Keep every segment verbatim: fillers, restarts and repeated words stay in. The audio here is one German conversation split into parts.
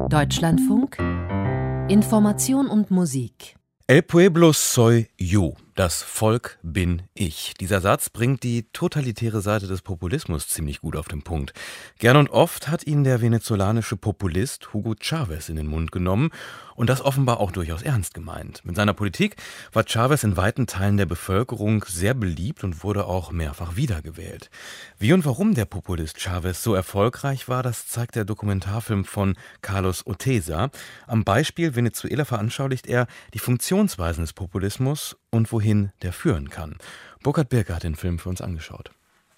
Deutschlandfunk Information und Musik. El pueblo soy yo. Das Volk bin ich. Dieser Satz bringt die totalitäre Seite des Populismus ziemlich gut auf den Punkt. Gern und oft hat ihn der venezolanische Populist Hugo Chávez in den Mund genommen und das offenbar auch durchaus ernst gemeint. Mit seiner Politik war Chávez in weiten Teilen der Bevölkerung sehr beliebt und wurde auch mehrfach wiedergewählt. Wie und warum der Populist Chávez so erfolgreich war, das zeigt der Dokumentarfilm von Carlos Oteiza. Am Beispiel Venezuela veranschaulicht er die Funktionsweisen des Populismus und wohin der führen kann. Burkhard Birke hat den Film für uns angeschaut.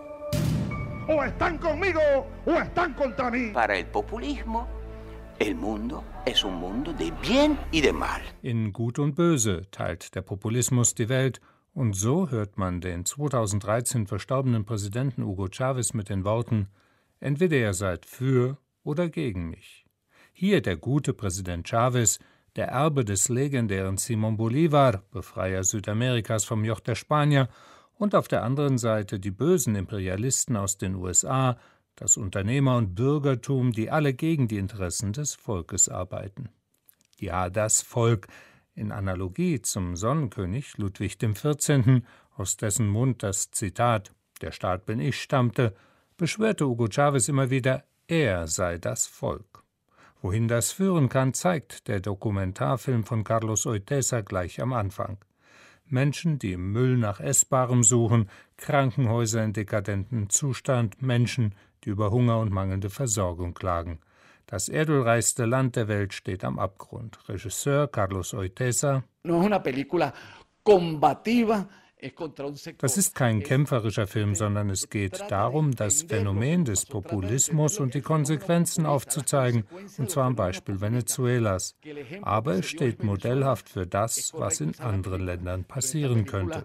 O están conmigo o están contra mí. Para el populismo, el mundo es un mundo de bien y de mal. In Gut und Böse teilt der Populismus die Welt. Und so hört man den zweitausenddreizehn verstorbenen Präsidenten Hugo Chávez mit den Worten: Entweder ihr seid für oder gegen mich. Hier der gute Präsident Chávez, der Erbe des legendären Simón Bolívar, Befreier Südamerikas vom Joch der Spanier, und auf der anderen Seite die bösen Imperialisten aus den U S A, das Unternehmer- und Bürgertum, die alle gegen die Interessen des Volkes arbeiten. Ja, das Volk, in Analogie zum Sonnenkönig Ludwig der vierzehnte., aus dessen Mund das Zitat »Der Staat bin ich« stammte, beschwörte Hugo Chávez immer wieder, er sei das Volk. Wohin das führen kann, zeigt der Dokumentarfilm von Carlos Oteiza gleich am Anfang. Menschen, die im Müll nach Essbarem suchen, Krankenhäuser in dekadentem Zustand, Menschen, die über Hunger und mangelnde Versorgung klagen. Das erdölreichste Land der Welt steht am Abgrund. Regisseur Carlos Oteiza: No es una película combativa. Das ist kein kämpferischer Film, sondern es geht darum, das Phänomen des Populismus und die Konsequenzen aufzuzeigen, und zwar am Beispiel Venezuelas. Aber es steht modellhaft für das, was in anderen Ländern passieren könnte.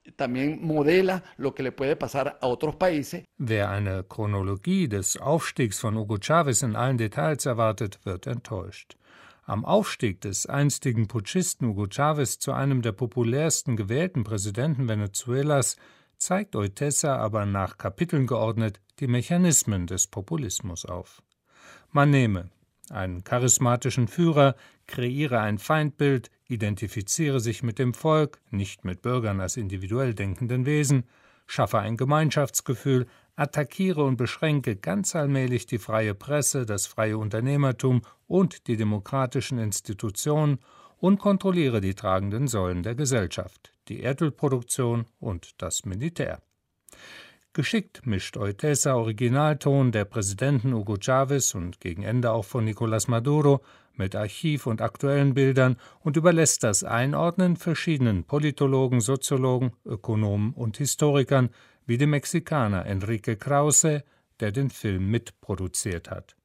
Wer eine Chronologie des Aufstiegs von Hugo Chávez in allen Details erwartet, wird enttäuscht. Am Aufstieg des einstigen Putschisten Hugo Chávez zu einem der populärsten gewählten Präsidenten Venezuelas zeigt Oteiza aber nach Kapiteln geordnet die Mechanismen des Populismus auf. Man nehme einen charismatischen Führer, kreiere ein Feindbild, identifiziere sich mit dem Volk, nicht mit Bürgern als individuell denkenden Wesen, schaffe ein Gemeinschaftsgefühl, attackiere und beschränke ganz allmählich die freie Presse, das freie Unternehmertum und die demokratischen Institutionen und kontrolliere die tragenden Säulen der Gesellschaft, die Erdölproduktion und das Militär. Geschickt mischt Oteiza Originalton der Präsidenten Hugo Chávez und gegen Ende auch von Nicolás Maduro mit Archiv und aktuellen Bildern und überlässt das Einordnen verschiedenen Politologen, Soziologen, Ökonomen und Historikern, wie dem Mexikaner Enrique Krause, der den Film mitproduziert hat.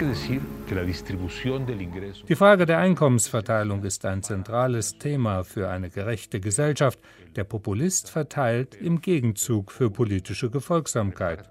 Die Frage der Einkommensverteilung ist ein zentrales Thema für eine gerechte Gesellschaft. Der Populist verteilt im Gegenzug für politische Gefolgsamkeit,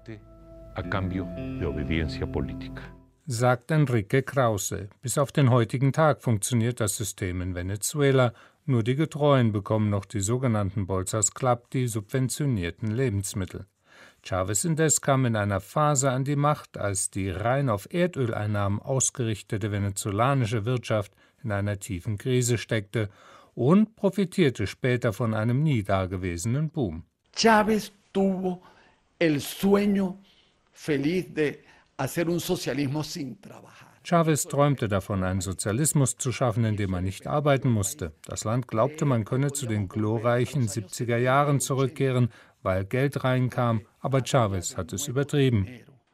sagt Enrique Krause. Bis auf den heutigen Tag funktioniert das System in Venezuela. Nur die Getreuen bekommen noch die sogenannten Bolsas Club, die subventionierten Lebensmittel. Chávez indes kam in einer Phase an die Macht, als die rein auf Erdöleinnahmen ausgerichtete venezolanische Wirtschaft in einer tiefen Krise steckte und profitierte später von einem nie dagewesenen Boom. Chávez tuvo el sueño feliz de hacer un socialismo sin trabajar. Chávez träumte davon, einen Sozialismus zu schaffen, in dem man nicht arbeiten musste. Das Land glaubte, man könne zu den glorreichen siebziger Jahren zurückkehren, weil Geld reinkam, aber Chávez hat es übertrieben,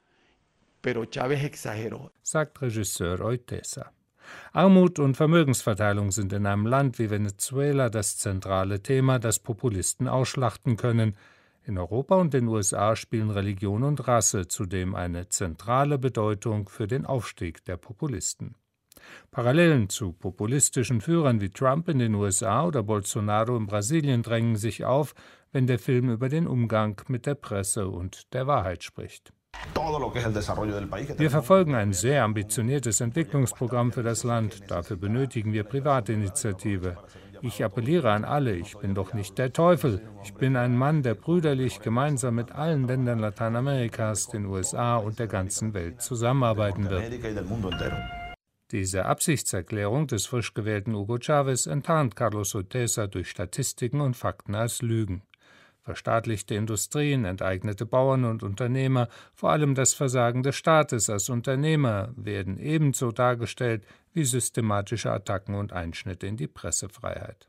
sagt Regisseur Oteiza. Armut und Vermögensverteilung sind in einem Land wie Venezuela das zentrale Thema, das Populisten ausschlachten können. In Europa und den U S A spielen Religion und Rasse zudem eine zentrale Bedeutung für den Aufstieg der Populisten. Parallelen zu populistischen Führern wie Trump in den U S A oder Bolsonaro in Brasilien drängen sich auf, wenn der Film über den Umgang mit der Presse und der Wahrheit spricht. Wir verfolgen ein sehr ambitioniertes Entwicklungsprogramm für das Land. Dafür benötigen wir Privatinitiative. Ich appelliere an alle, ich bin doch nicht der Teufel. Ich bin ein Mann, der brüderlich gemeinsam mit allen Ländern Lateinamerikas, den U S A und der ganzen Welt zusammenarbeiten wird. Diese Absichtserklärung des frisch gewählten Hugo Chávez enttarnt Carlos Oteisa durch Statistiken und Fakten als Lügen. Verstaatlichte Industrien, enteignete Bauern und Unternehmer, vor allem das Versagen des Staates als Unternehmer, werden ebenso dargestellt wie systematische Attacken und Einschnitte in die Pressefreiheit.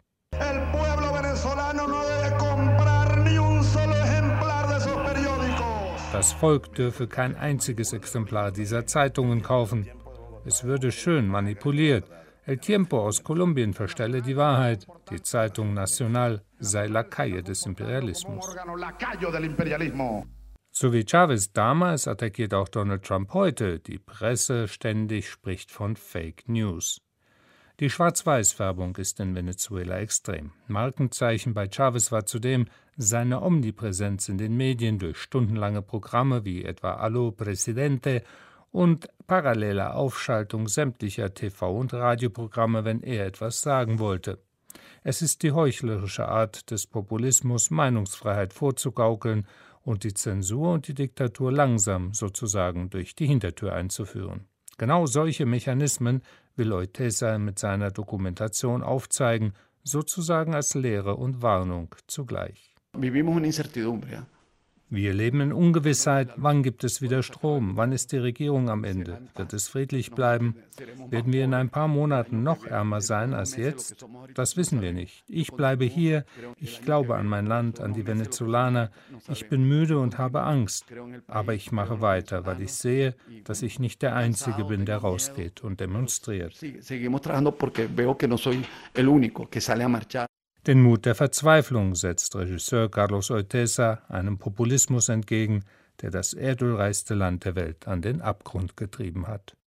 Das Volk dürfe kein einziges Exemplar dieser Zeitungen kaufen. Es würde schön manipuliert. El Tiempo aus Kolumbien verstelle die Wahrheit. Die Zeitung Nacional sei Lakaie des Imperialismus. So wie Chávez damals attackiert auch Donald Trump heute. Die Presse ständig spricht von Fake News. Die Schwarz-Weiß-Färbung ist in Venezuela extrem. Markenzeichen bei Chávez war zudem seine Omnipräsenz in den Medien durch stundenlange Programme wie etwa Allo Presidente und parallele Aufschaltung sämtlicher T V- und Radioprogramme, wenn er etwas sagen wollte. Es ist die heuchlerische Art des Populismus, Meinungsfreiheit vorzugaukeln und die Zensur und die Diktatur langsam sozusagen durch die Hintertür einzuführen. Genau solche Mechanismen will Oteisa mit seiner Dokumentation aufzeigen, sozusagen als Lehre und Warnung zugleich. Vivimos una incertidumbre, ¿eh? Wir leben in Ungewissheit. Wann gibt es wieder Strom? Wann ist die Regierung am Ende? Wird es friedlich bleiben? Werden wir in ein paar Monaten noch ärmer sein als jetzt? Das wissen wir nicht. Ich bleibe hier. Ich glaube an mein Land, an die Venezolaner. Ich bin müde und habe Angst. Aber ich mache weiter, weil ich sehe, dass ich nicht der Einzige bin, der rausgeht und demonstriert. Den Mut der Verzweiflung setzt Regisseur Carlos Oteisa einem Populismus entgegen, der das erdölreichste Land der Welt an den Abgrund getrieben hat.